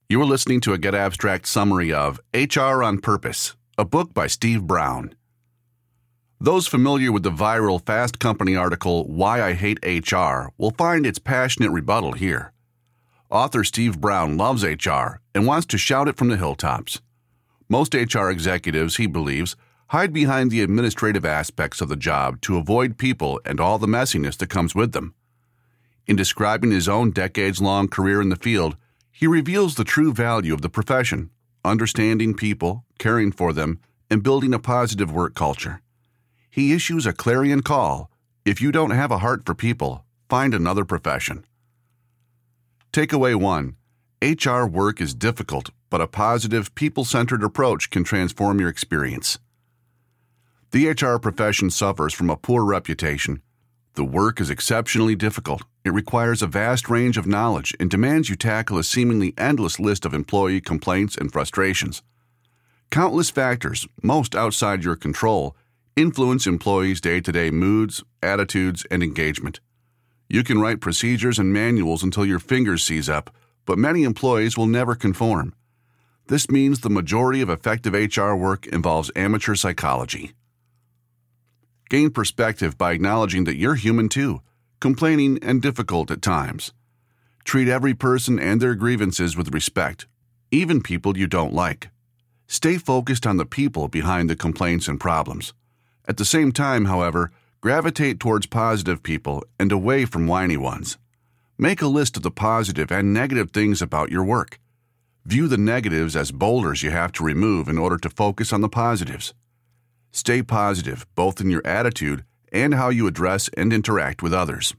You are listening to a Get Abstract summary of HR on Purpose, a book by Steve Brown. Those familiar with the viral Fast Company article, Why I Hate HR, will find its passionate rebuttal here. Author Steve Brown loves HR and wants to shout it from the hilltops. Most HR executives, he believes, hide behind the administrative aspects of the job to avoid people and all the messiness that comes with them. In describing his own decades-long career in the field, he reveals the true value of the profession, understanding people, caring for them, and building a positive work culture. He issues a clarion call: if you don't have a heart for people, find another profession. Takeaway 1. HR work is difficult, but a positive, people-centered approach can transform your experience. The HR profession suffers from a poor reputation. The work is exceptionally difficult. It requires a vast range of knowledge and demands you tackle a seemingly endless list of employee complaints and frustrations. Countless factors, most outside your control, influence employees' day-to-day moods, attitudes, and engagement. You can write procedures and manuals until your fingers seize up, but many employees will never conform. This means the majority of effective HR work involves amateur psychology. Gain perspective by acknowledging that you're human too, complaining and difficult at times. Treat every person and their grievances with respect, even people you don't like. Stay focused on the people behind the complaints and problems. At the same time, however, gravitate towards positive people and away from whiny ones. Make a list of the positive and negative things about your work. View the negatives as boulders you have to remove in order to focus on the positives. Stay positive, both in your attitude and how you address and interact with others.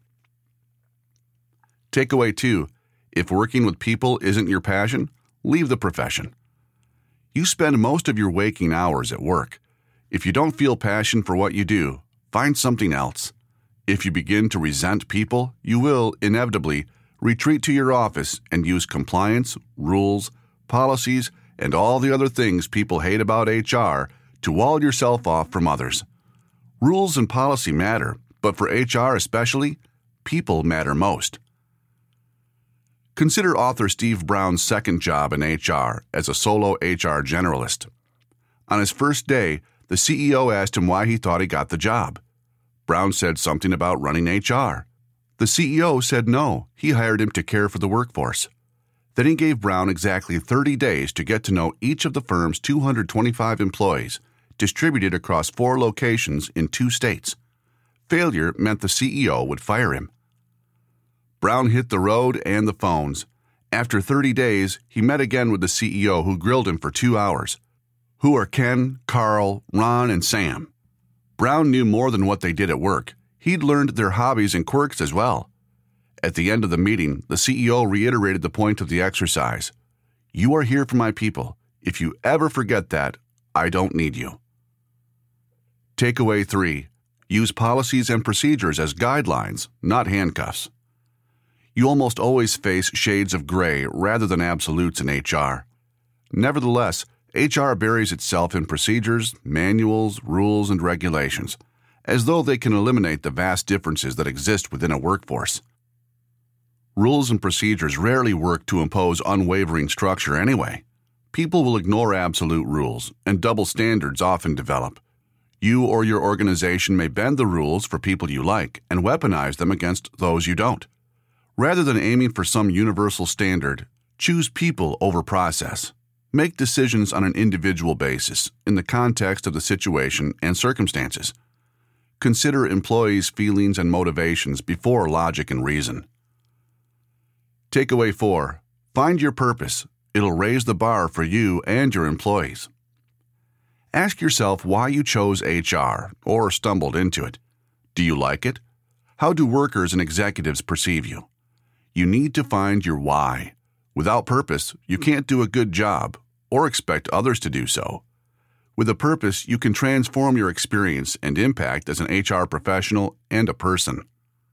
Takeaway 2. If working with people isn't your passion, leave the profession. You spend most of your waking hours at work. If you don't feel passion for what you do, find something else. If you begin to resent people, you will, inevitably, retreat to your office and use compliance, rules, policies, and all the other things people hate about HR to wall yourself off from others. Rules and policy matter, but for HR especially, people matter most. Consider author Steve Brown's second job in HR as a solo HR generalist. On his first day, the CEO asked him why he thought he got the job. Brown said something about running HR. The CEO said no, he hired him to care for the workforce. Then he gave Brown exactly 30 days to get to know each of the firm's 225 employees, distributed across 4 locations in 2 states. Failure meant the CEO would fire him. Brown hit the road and the phones. After 30 days, he met again with the CEO, who grilled him for 2 hours. Who are Ken, Carl, Ron, and Sam? Brown knew more than what they did at work. He'd learned their hobbies and quirks as well. At the end of the meeting, the CEO reiterated the point of the exercise. You are here for my people. If you ever forget that, I don't need you. Takeaway 3. Use policies and procedures as guidelines, not handcuffs. You almost always face shades of gray rather than absolutes in HR. Nevertheless, HR buries itself in procedures, manuals, rules, and regulations, as though they can eliminate the vast differences that exist within a workforce. Rules and procedures rarely work to impose unwavering structure anyway. People will ignore absolute rules, and double standards often develop. You or your organization may bend the rules for people you like and weaponize them against those you don't. Rather than aiming for some universal standard, choose people over process. Make decisions on an individual basis in the context of the situation and circumstances. Consider employees' feelings and motivations before logic and reason. Takeaway 4. Find your purpose. It'll raise the bar for you and your employees. Ask yourself why you chose HR or stumbled into it. Do you like it? How do workers and executives perceive you? You need to find your why. Without purpose, you can't do a good job or expect others to do so. With a purpose, you can transform your experience and impact as an HR professional and a person.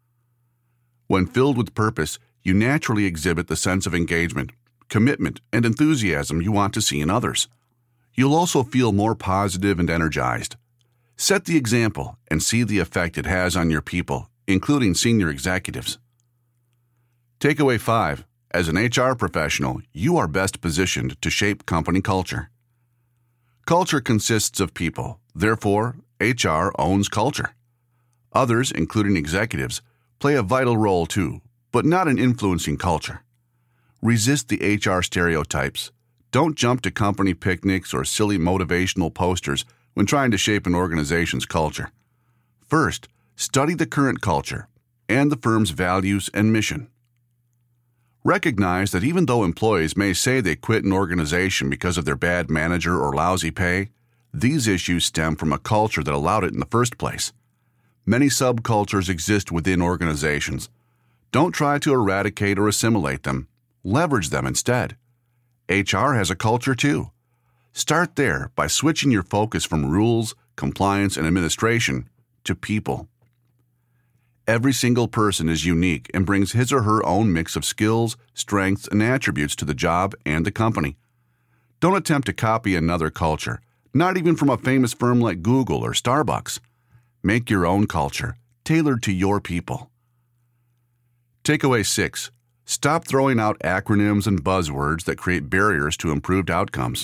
When filled with purpose, you naturally exhibit the sense of engagement, commitment, and enthusiasm you want to see in others. You'll also feel more positive and energized. Set the example and see the effect it has on your people, including senior executives. Takeaway 5. As an HR professional, you are best positioned to shape company culture. Culture consists of people. Therefore, HR owns culture. Others, including executives, play a vital role too, but not in influencing culture. Resist the HR stereotypes. Don't jump to company picnics or silly motivational posters when trying to shape an organization's culture. First, study the current culture and the firm's values and mission. Recognize that even though employees may say they quit an organization because of their bad manager or lousy pay, these issues stem from a culture that allowed it in the first place. Many subcultures exist within organizations. Don't try to eradicate or assimilate them. Leverage them instead. HR has a culture too. Start there by switching your focus from rules, compliance, and administration to people. Every single person is unique and brings his or her own mix of skills, strengths, and attributes to the job and the company. Don't attempt to copy another culture, not even from a famous firm like Google or Starbucks. Make your own culture, tailored to your people. Takeaway 6. Stop throwing out acronyms and buzzwords that create barriers to improved outcomes.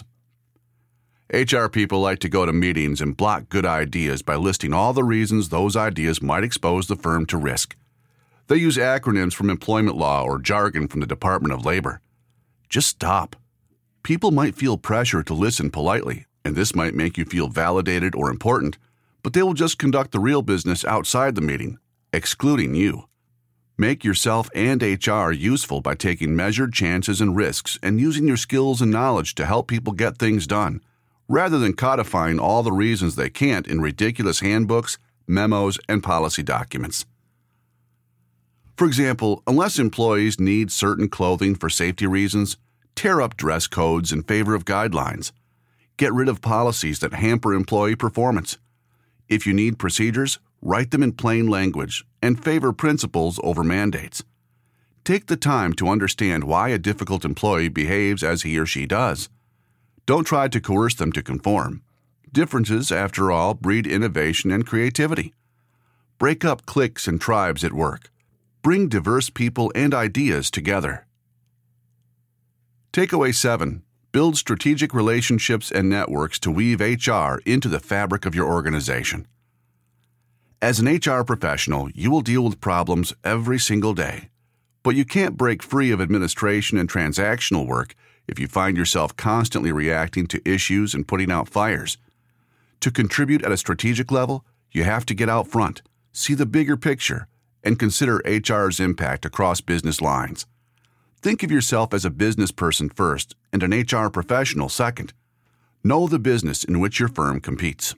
HR people like to go to meetings and block good ideas by listing all the reasons those ideas might expose the firm to risk. They use acronyms from employment law or jargon from the Department of Labor. Just stop. People might feel pressure to listen politely, and this might make you feel validated or important, but they will just conduct the real business outside the meeting, excluding you. Make yourself and HR useful by taking measured chances and risks and using your skills and knowledge to help people get things done, rather than codifying all the reasons they can't in ridiculous handbooks, memos, and policy documents. For example, unless employees need certain clothing for safety reasons, tear up dress codes in favor of guidelines. Get rid of policies that hamper employee performance. If you need procedures, write them in plain language and favor principles over mandates. Take the time to understand why a difficult employee behaves as he or she does. Don't try to coerce them to conform. Differences, after all, breed innovation and creativity. Break up cliques and tribes at work. Bring diverse people and ideas together. Takeaway 7. Build strategic relationships and networks to weave HR into the fabric of your organization. As an HR professional, you will deal with problems every single day. But you can't break free of administration and transactional work if you find yourself constantly reacting to issues and putting out fires. To contribute at a strategic level, you have to get out front, see the bigger picture, and consider HR's impact across business lines. Think of yourself as a business person first and an HR professional second. Know the business in which your firm competes.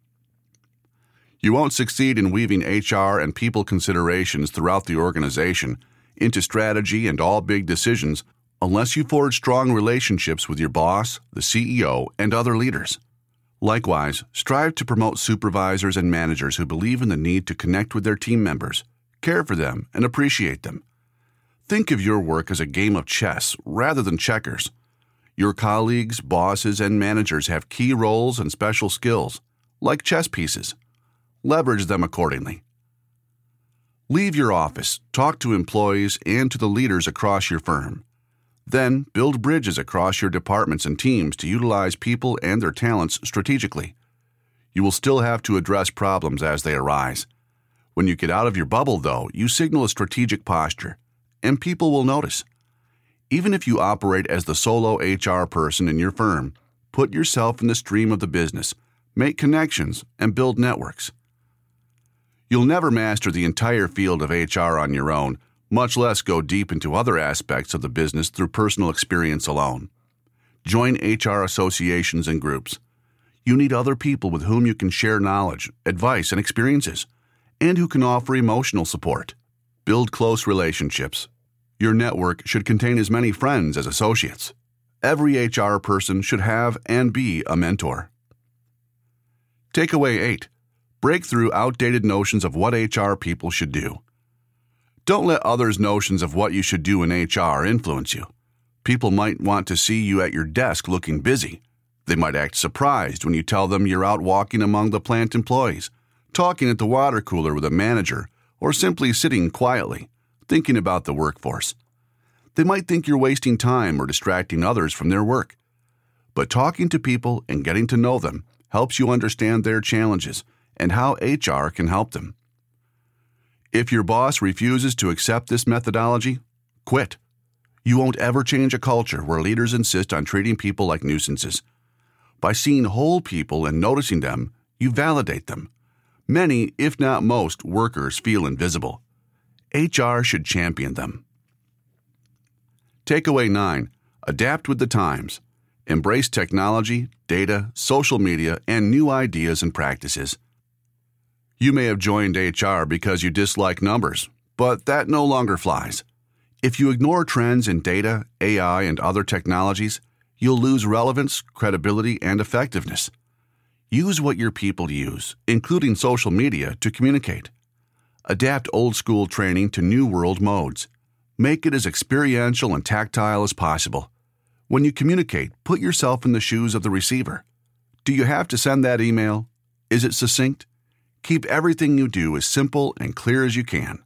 You won't succeed in weaving HR and people considerations throughout the organization into strategy and all big decisions unless you forge strong relationships with your boss, the CEO, and other leaders. Likewise, strive to promote supervisors and managers who believe in the need to connect with their team members, care for them, and appreciate them. Think of your work as a game of chess rather than checkers. Your colleagues, bosses, and managers have key roles and special skills, like chess pieces. Leverage them accordingly. Leave your office, talk to employees and to the leaders across your firm. Then, build bridges across your departments and teams to utilize people and their talents strategically. You will still have to address problems as they arise. When you get out of your bubble, though, you signal a strategic posture, and people will notice. Even if you operate as the solo HR person in your firm, put yourself in the stream of the business, make connections, and build networks. You'll never master the entire field of HR on your own, much less go deep into other aspects of the business through personal experience alone. Join HR associations and groups. You need other people with whom you can share knowledge, advice, and experiences, and who can offer emotional support. Build close relationships. Your network should contain as many friends as associates. Every HR person should have and be a mentor. Takeaway 8. Break through outdated notions of what HR people should do. Don't let others' notions of what you should do in HR influence you. People might want to see you at your desk looking busy. They might act surprised when you tell them you're out walking among the plant employees, talking at the water cooler with a manager, or simply sitting quietly, thinking about the workforce. They might think you're wasting time or distracting others from their work. But talking to people and getting to know them helps you understand their challenges and how HR can help them. If your boss refuses to accept this methodology, quit. You won't ever change a culture where leaders insist on treating people like nuisances. By seeing whole people and noticing them, you validate them. Many, if not most, workers feel invisible. HR should champion them. Takeaway 9. Adapt with the times. Embrace technology, data, social media, and new ideas and practices. You may have joined HR because you dislike numbers, but that no longer flies. If you ignore trends in data, AI, and other technologies, you'll lose relevance, credibility, and effectiveness. Use what your people use, including social media, to communicate. Adapt old-school training to new world modes. Make it as experiential and tactile as possible. When you communicate, put yourself in the shoes of the receiver. Do you have to send that email? Is it succinct? Keep everything you do as simple and clear as you can.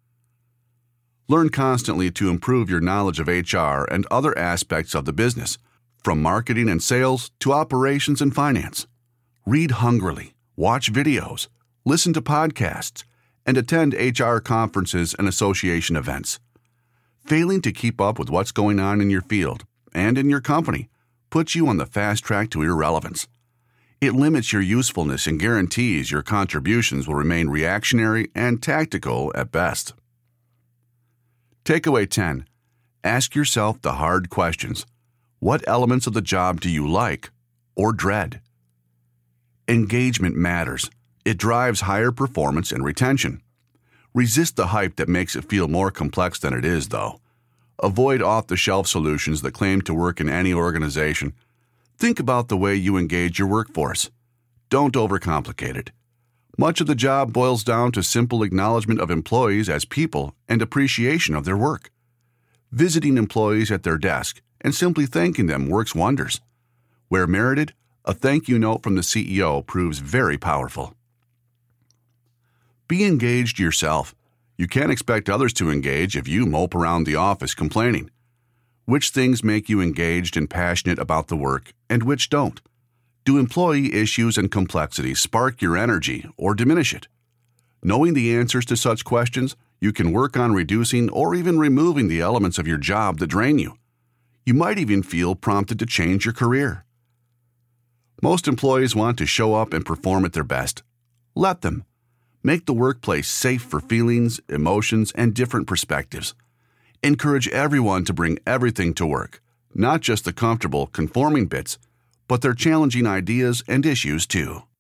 Learn constantly to improve your knowledge of HR and other aspects of the business, from marketing and sales to operations and finance. Read hungrily, watch videos, listen to podcasts, and attend HR conferences and association events. Failing to keep up with what's going on in your field and in your company puts you on the fast track to irrelevance. It limits your usefulness and guarantees your contributions will remain reactionary and tactical at best. Takeaway 10. Ask yourself the hard questions. What elements of the job do you like or dread? Engagement matters. It drives higher performance and retention. Resist the hype that makes it feel more complex than it is, though. Avoid off-the-shelf solutions that claim to work in any organization. Think about the way you engage your workforce. Don't overcomplicate it. Much of the job boils down to simple acknowledgement of employees as people and appreciation of their work. Visiting employees at their desk and simply thanking them works wonders. Where merited, a thank you note from the CEO proves very powerful. Be engaged yourself. You can't expect others to engage if you mope around the office complaining. Which things make you engaged and passionate about the work, and which don't? Do employee issues and complexities spark your energy or diminish it? Knowing the answers to such questions, you can work on reducing or even removing the elements of your job that drain you. You might even feel prompted to change your career. Most employees want to show up and perform at their best. Let them. Make the workplace safe for feelings, emotions, and different perspectives. Encourage everyone to bring everything to work, not just the comfortable, conforming bits, but their challenging ideas and issues too.